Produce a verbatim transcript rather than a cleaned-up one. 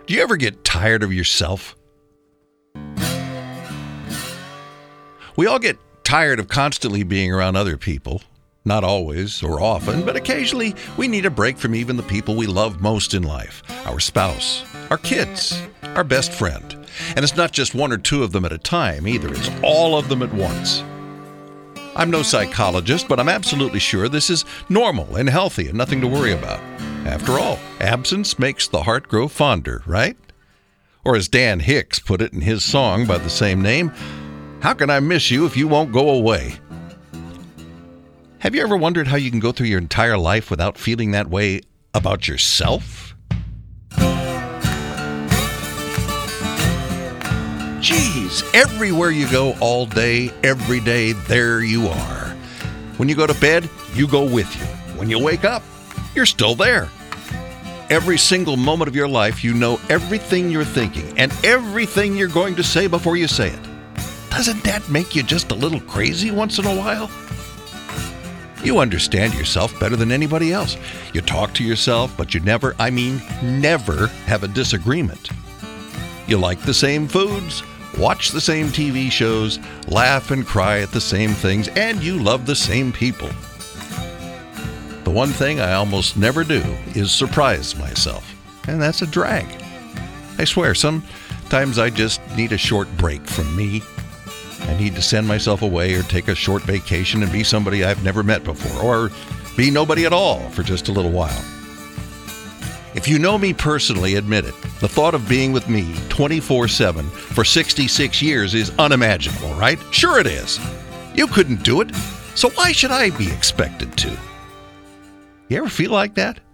Do you ever get tired of yourself? We all get tired of constantly being around other people. Not always or often, but occasionally we need a break from even the people we love most in life. Our spouse, our kids, our best friend. And it's not just one or two of them at a time either. It's all of them at once. I'm no psychologist, but I'm absolutely sure this is normal and healthy and nothing to worry about. After all, absence makes the heart grow fonder, right? Or as Dan Hicks put it in his song by the same name, how can I miss you if you won't go away? Have you ever wondered how you can go through your entire life without feeling that way about yourself? Geez, everywhere you go all day, every day, there you are. When you go to bed, you go with you. When you wake up, you're still there. Every single moment of your life, you know everything you're thinking and everything you're going to say before you say it. Doesn't that make you just a little crazy once in a while? You understand yourself better than anybody else. You talk to yourself, but you never, I mean, never have a disagreement. You like the same foods, watch the same T V shows, laugh and cry at the same things, and you love the same people. The one thing I almost never do is surprise myself, and that's a drag. I swear, sometimes I just need a short break from me. I need to send myself away or take a short vacation and be somebody I've never met before, or be nobody at all for just a little while. If you know me personally, admit it. The thought of being with me twenty-four seven for sixty-six years is unimaginable, right? Sure it is. You couldn't do it, so why should I be expected to? You ever feel like that?